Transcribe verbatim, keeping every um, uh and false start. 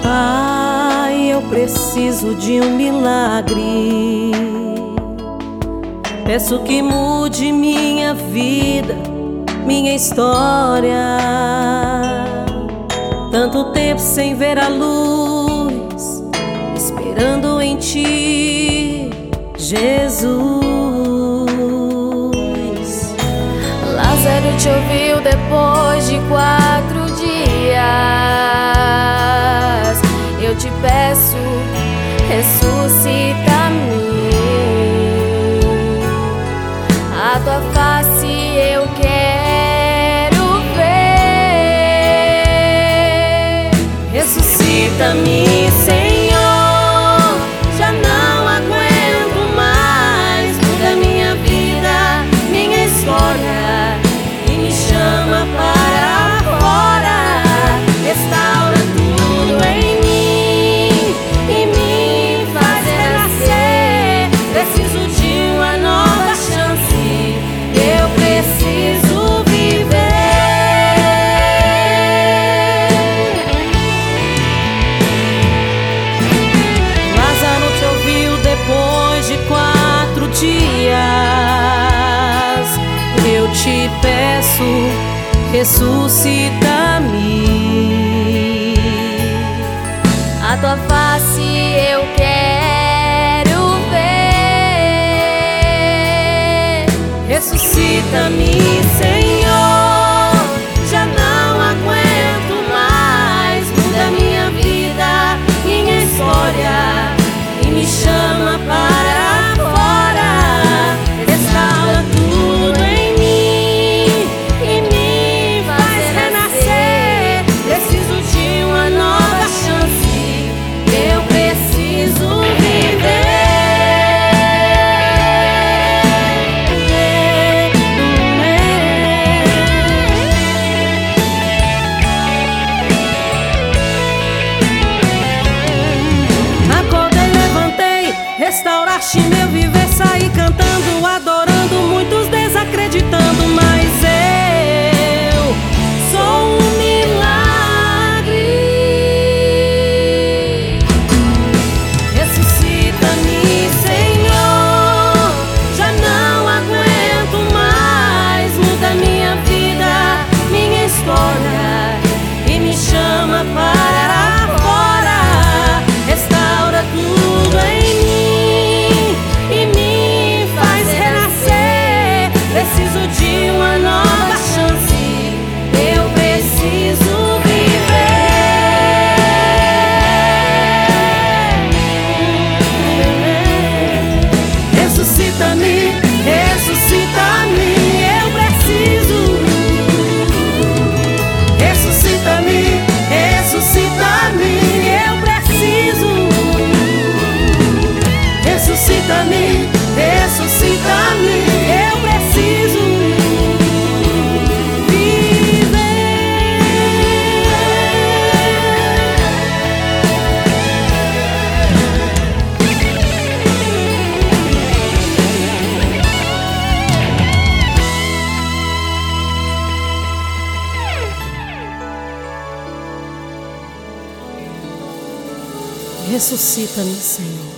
Pai, eu preciso de um milagre. Peço que mude minha vida, minha história. Tanto tempo sem ver a luz, esperando em Ti, Jesus. Lázaro te ouviu depois de quatro dias. Eu te peço, ressuscita-me. A tua face eu quero ver. Ressuscita-me, Senhor. Já não aguento mais. Muda minha vida, minha história e me chama para fora. Restaura tudo em mim e me faz renascer. Preciso de uma nova chance. Eu preciso viver. Lázaro te ouviu depois de quatro dias. Eu te peço, ressuscita-me. A tua face eu quero ver. Ressuscita-me, Senhor. Já não aguento mais. Muda minha vida, minha história e me chama para fora. Restaura tudo em mim e me faz renascer. Preciso de uma nova chance. Eu preciso viver. Acordei, levantei, restauraste meu viver. Saí cantando, adorando, muitos desacreditando, mas eu sou um milagre. Ressuscita-me, Senhor. Já não aguento mais. Muda minha vida, minha história e me chama para fora. Restaura tudo em mim e me faz renascer. Preciso de uma nova chance. Eu preciso viver. Ressuscita-me, ressuscita-me. Eu preciso. Ressuscita-me, ressuscita-me. Eu preciso. Ressuscita-me, ressuscita-me. Eu preciso viver. Ressuscita-me, Senhor.